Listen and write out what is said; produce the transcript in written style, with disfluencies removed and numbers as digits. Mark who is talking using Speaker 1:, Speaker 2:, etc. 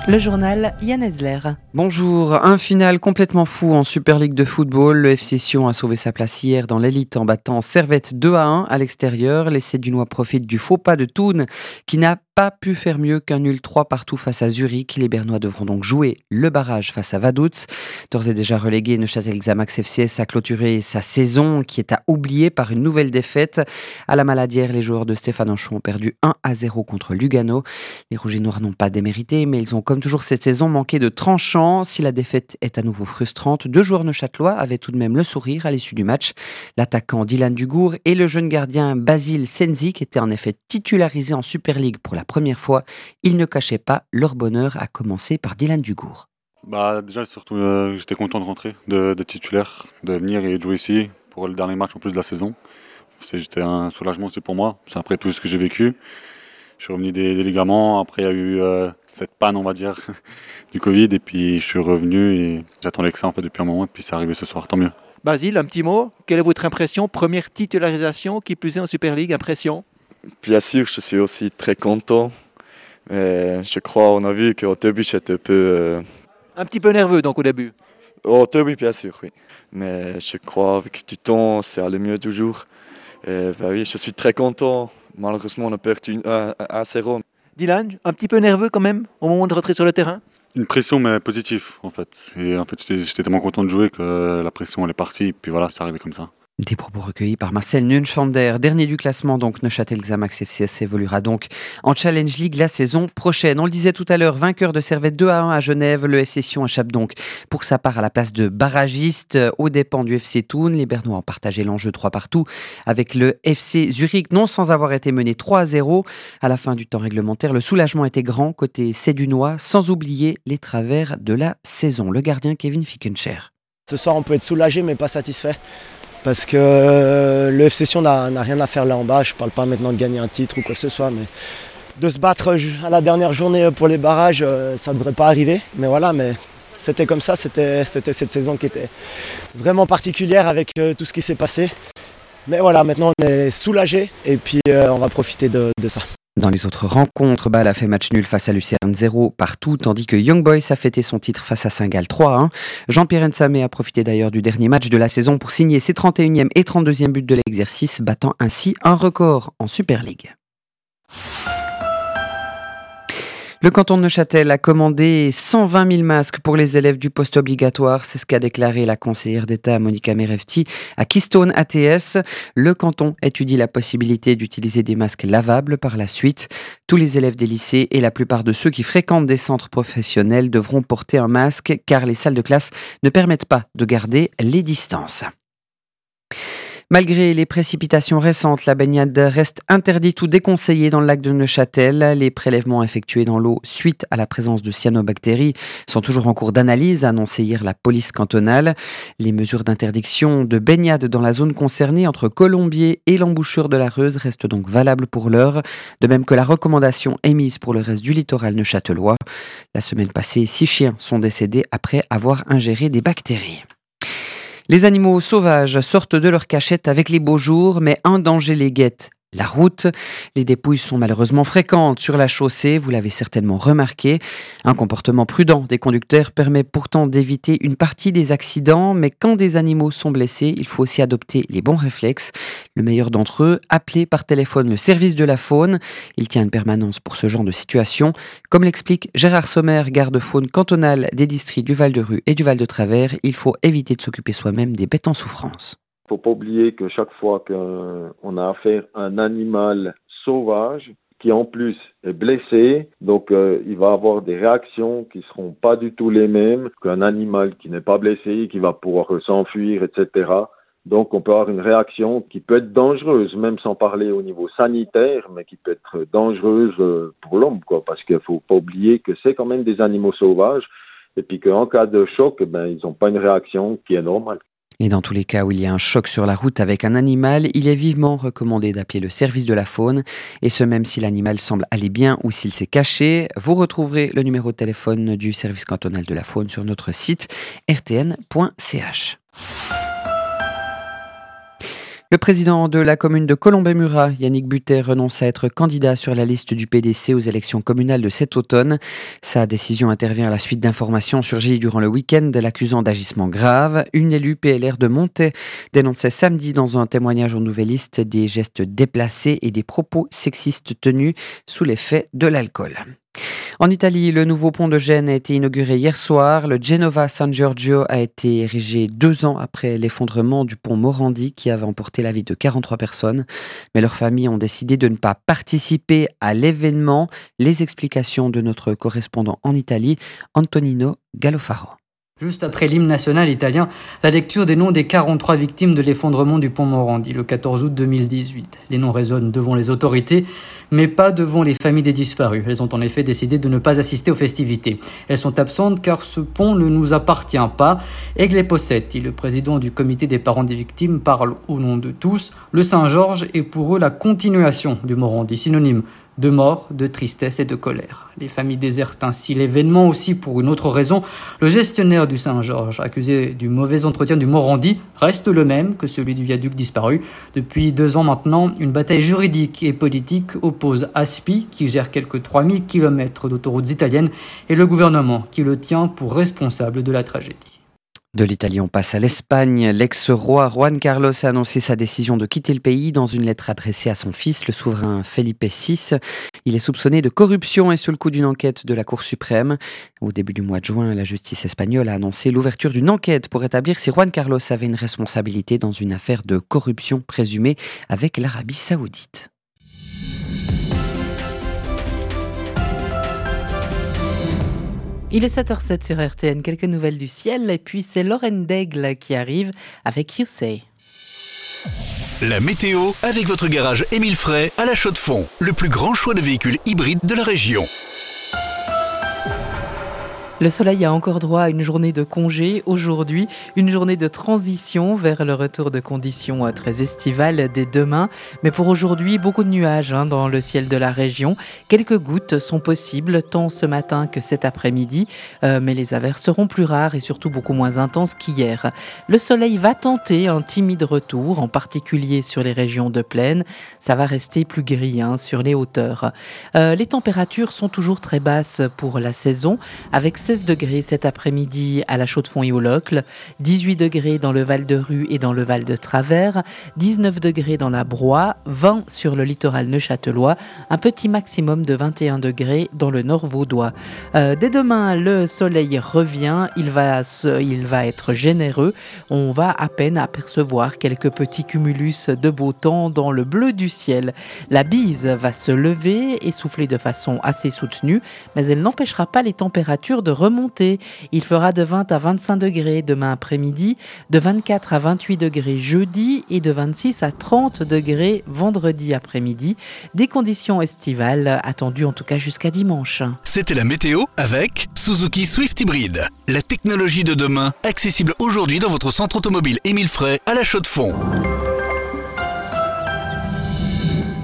Speaker 1: Le journal Yann Ezler.
Speaker 2: Bonjour, un final complètement fou en Super League de football. Le FC Sion a sauvé sa place hier dans l'élite en battant Servette 2-1 à l'extérieur. Les Sédunois profitent du faux pas de Thun qui n'a pas pu faire mieux qu'un nul 3-3 face à Zurich. Les Bernois devront donc jouer le barrage face à Vaduz. D'ores et déjà relégué, Neuchâtel Xamax FCS a clôturé sa saison qui est à oublier par une nouvelle défaite. À la Maladière, les joueurs de Stéphane Anchon ont perdu 1-0 contre Lugano. Les Rouges et Noirs n'ont pas démérité, mais ils ont comme toujours cette saison manqué de tranchant. Si la défaite est à nouveau frustrante, deux joueurs neuchâtelois avaient tout de même le sourire à l'issue du match. L'attaquant Dylan Dugour et le jeune gardien Basile Senzi qui étaient en effet titularisés en Super League pour la première fois. Ils ne cachaient pas leur bonheur, à commencer par Dylan Dugour.
Speaker 3: Déjà surtout j'étais content de rentrer, de titulaire, de venir et de jouer ici pour le dernier match en plus de la saison. J'étais un soulagement aussi pour moi, c'est après tout ce que j'ai vécu. Je suis revenu des ligaments, après il y a eu cette panne on va dire du Covid et puis je suis revenu et j'attendais que ça en fait depuis un moment et puis c'est arrivé ce soir, tant mieux.
Speaker 4: Basile, un petit mot, quelle est votre impression? Première titularisation qui plus est en Super League, impression?
Speaker 5: Bien sûr, je suis aussi très content. Je crois on a vu qu'au début j'étais un peu...
Speaker 4: Un petit peu nerveux donc au début?
Speaker 5: Au début bien sûr, oui. Mais je crois avec du temps, c'est allé mieux toujours. Oui, je suis très content. Malheureusement, on a perdu 1-0.
Speaker 4: Dylan, un petit peu nerveux quand même au moment de rentrer sur le terrain?
Speaker 3: Une pression mais positive en fait. Et en fait j'étais tellement content de jouer que la pression elle est partie et puis voilà, c'est arrivé comme ça.
Speaker 2: Des propos recueillis par Marcel Nunschwander, dernier du classement, donc Neuchâtel Xamax FCS évoluera donc en Challenge League la saison prochaine. On le disait tout à l'heure, vainqueur de Servette 2-1 à Genève, le FC Sion échappe donc pour sa part à la place de barragiste aux dépens du FC Thun. Les Bernois ont partagé l'enjeu 3-3 avec le FC Zurich, non sans avoir été mené 3-0 à la fin du temps réglementaire. Le soulagement était grand côté Sédunois, sans oublier les travers de la saison. Le gardien Kevin Fickencher.
Speaker 6: Ce soir, on peut être soulagé mais pas satisfait. Parce que le FC Sion n'a rien à faire là en bas. Je ne parle pas maintenant de gagner un titre ou quoi que ce soit, mais de se battre à la dernière journée pour les barrages, ça ne devrait pas arriver. Mais voilà, mais c'était comme ça, c'était cette saison qui était vraiment particulière avec tout ce qui s'est passé. Mais voilà, maintenant on est soulagé et puis on va profiter de ça.
Speaker 2: Dans les autres rencontres, Bâle a fait match nul face à Lucerne 0 partout, tandis que Young Boys a fêté son titre face à Saint-Gall 3-1. Jean-Pierre Nsamé a profité d'ailleurs du dernier match de la saison pour signer ses 31e et 32e buts de l'exercice, battant ainsi un record en Super League. Le canton de Neuchâtel a commandé 120 000 masques pour les élèves du poste obligatoire. C'est ce qu'a déclaré la conseillère d'État Monica Merefti à Keystone ATS. Le canton étudie la possibilité d'utiliser des masques lavables par la suite. Tous les élèves des lycées et la plupart de ceux qui fréquentent des centres professionnels devront porter un masque car les salles de classe ne permettent pas de garder les distances. Malgré les précipitations récentes, la baignade reste interdite ou déconseillée dans le lac de Neuchâtel. Les prélèvements effectués dans l'eau suite à la présence de cyanobactéries sont toujours en cours d'analyse, a annoncé hier la police cantonale. Les mesures d'interdiction de baignade dans la zone concernée entre Colombier et l'embouchure de la Reuse restent donc valables pour l'heure, de même que la recommandation émise pour le reste du littoral neuchâtelois. La semaine passée, 6 chiens sont décédés après avoir ingéré des bactéries. Les animaux sauvages sortent de leur cachette avec les beaux jours, mais un danger les guette. La route. Les dépouilles sont malheureusement fréquentes sur la chaussée, vous l'avez certainement remarqué. Un comportement prudent des conducteurs permet pourtant d'éviter une partie des accidents, mais quand des animaux sont blessés, il faut aussi adopter les bons réflexes. Le meilleur d'entre eux, appeler par téléphone le service de la faune. Il tient une permanence pour ce genre de situation. Comme l'explique Gérard Sommer, garde-faune cantonal des districts du Val-de-Rue et du Val-de-Travers, il faut éviter de s'occuper soi-même des bêtes en souffrance.
Speaker 7: Il ne faut pas oublier que chaque fois qu'on a affaire à un animal sauvage qui en plus est blessé, donc il va avoir des réactions qui ne seront pas du tout les mêmes qu'un animal qui n'est pas blessé, qui va pouvoir s'enfuir, etc. Donc on peut avoir une réaction qui peut être dangereuse, même sans parler au niveau sanitaire, mais qui peut être dangereuse pour l'homme, quoi, parce qu'il ne faut pas oublier que c'est quand même des animaux sauvages, et puis qu'en cas de choc, ils n'ont pas une réaction qui est normale.
Speaker 2: Et dans tous les cas où il y a un choc sur la route avec un animal, il est vivement recommandé d'appeler le service de la faune, et ce même si l'animal semble aller bien ou s'il s'est caché. Vous retrouverez le numéro de téléphone du service cantonal de la faune sur notre site rtn.ch. Le président de la commune de Colombey-Murat, Yannick Buttet, renonce à être candidat sur la liste du PDC aux élections communales de cet automne. Sa décision intervient à la suite d'informations surgies durant le week-end l'accusant d'agissements graves. Une élue PLR de Montaix dénonçait samedi dans un témoignage aux Nouvelliste des gestes déplacés et des propos sexistes tenus sous l'effet de l'alcool. En Italie, le nouveau pont de Gênes a été inauguré hier soir. Le Genova San Giorgio a été érigé 2 ans après l'effondrement du pont Morandi qui avait emporté la vie de 43 personnes. Mais leurs familles ont décidé de ne pas participer à l'événement. Les explications de notre correspondant en Italie, Antonino Gallofaro.
Speaker 1: Juste après l'hymne national italien, la lecture des noms des 43 victimes de l'effondrement du pont Morandi le 14 août 2018. Les noms résonnent devant les autorités, mais pas devant les familles des disparus. Elles ont en effet décidé de ne pas assister aux festivités. Elles sont absentes car ce pont ne nous appartient pas. Egle Possetti, le président du comité des parents des victimes, parle au nom de tous. Le Saint-Georges est pour eux la continuation du Morandi, synonyme de mort, de tristesse et de colère. Les familles désertent ainsi l'événement aussi pour une autre raison. Le gestionnaire du Saint-Georges, accusé du mauvais entretien du Morandi, reste le même que celui du viaduc disparu. Depuis 2 ans maintenant, une bataille juridique et politique oppose ASPI, qui gère quelques 3000 km d'autoroutes italiennes, et le gouvernement, qui le tient pour responsable de la tragédie.
Speaker 2: De l'Italie, on passe à l'Espagne. L'ex-roi Juan Carlos a annoncé sa décision de quitter le pays dans une lettre adressée à son fils, le souverain Felipe VI. Il est soupçonné de corruption et sous le coup d'une enquête de la Cour suprême. Au début du mois de juin, la justice espagnole a annoncé l'ouverture d'une enquête pour établir si Juan Carlos avait une responsabilité dans une affaire de corruption présumée avec l'Arabie Saoudite.
Speaker 8: Il est 7h07 sur RTN, quelques nouvelles du ciel, et puis c'est Lorraine Daigle qui arrive avec You Say.
Speaker 9: La météo avec votre garage Émile Frey à La Chaux-de-Fonds, le plus grand choix de véhicules hybrides de la région.
Speaker 8: Le soleil a encore droit à une journée de congé aujourd'hui, une journée de transition vers le retour de conditions très estivales dès demain. Mais pour aujourd'hui, beaucoup de nuages dans le ciel de la région. Quelques gouttes sont possibles tant ce matin que cet après-midi, mais les averses seront plus rares et surtout beaucoup moins intenses qu'hier. Le soleil va tenter un timide retour, en particulier sur les régions de plaine. Ça va rester plus gris sur les hauteurs. Les températures sont toujours très basses pour la saison, avec 16 degrés cet après-midi à La Chaux-de-Fonds et au Locle, 18 degrés dans le Val de Rue et dans le Val de Travers, 19 degrés dans la Broye, 20 sur le littoral neuchâtelois, un petit maximum de 21 degrés dans le nord vaudois. Dès demain, le soleil revient, il va être généreux, on va à peine apercevoir quelques petits cumulus de beau temps dans le bleu du ciel. La bise va se lever et souffler de façon assez soutenue, mais elle n'empêchera pas les températures de remonter. Il fera de 20 à 25 degrés demain après-midi, de 24 à 28 degrés jeudi et de 26 à 30 degrés vendredi après-midi. Des conditions estivales attendues en tout cas jusqu'à dimanche.
Speaker 9: C'était la météo avec Suzuki Swift Hybrid. La technologie de demain, accessible aujourd'hui dans votre centre automobile Émile Frey à La Chaux-de-Fonds.